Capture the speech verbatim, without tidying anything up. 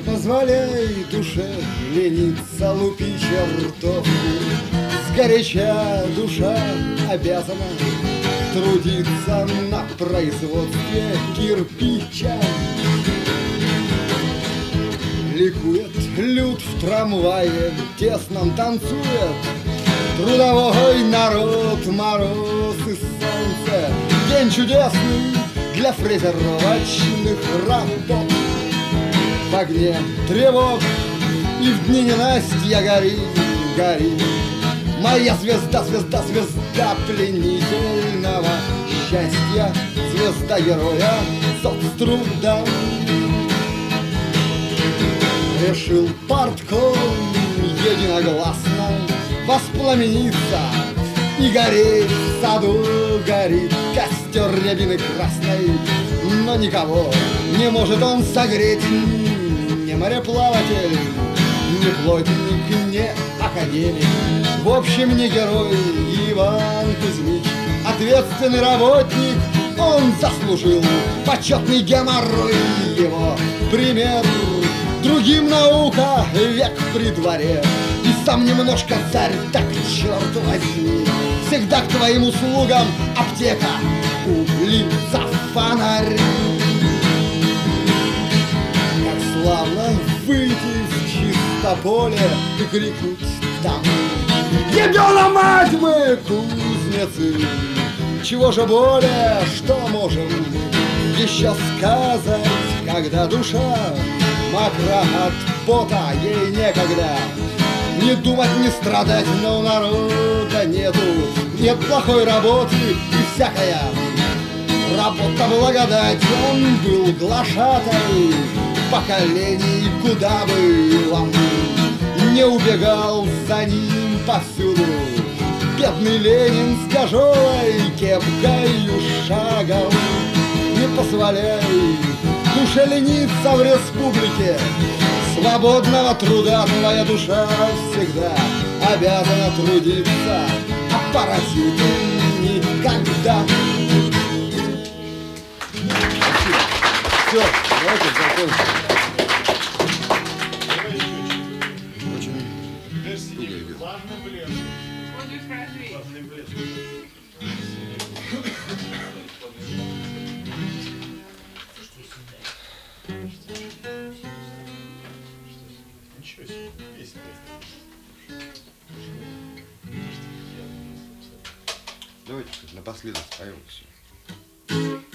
позволяй душе лениться, лупи чертовку. Сгоряча душа обязана трудиться на производстве кирпича. Ликует люд в трамвае, тесном танцует трудовой народ, мороз и солнце. День чудесный для фрезеровочных работ. В огне тревог и в дни ненастья гори, гори. Моя звезда, звезда, звезда пленительного счастья, звезда героя соцтруда. Решил партком единогласно воспламениться и гореть в саду, горит костер рябины красной, но никого не может он согреть. Не мореплаватель, не плотник, не академик, в общем, не герой Иван Кузьмич, ответственный работник. Он заслужил почетный геморрой, его пример другим наука, век при дворе. И сам немножко царь, так черт возьми, всегда к твоим услугам аптека, улица, фонарь. Как славно выйти в чисто поле и крикнуть там: ебёна мать мы, кузнецы! Чего же более, что можем еще сказать, когда душа мокра от пота, ей некогда не думать, не страдать, но у народа нету, нет плохой работы и всякая работа благодать. Он был глашатай поколений, куда бы вам не убегал за ним повсюду. Бедный Ленин с тяжелой кепкою шагом. Не позволяй душе лениться в республике свободного труда. Твоя душа всегда обязана трудиться, а паразиты никогда. Все, давайте закончим. Ничего себе, песня. Давайте напоследок споем все.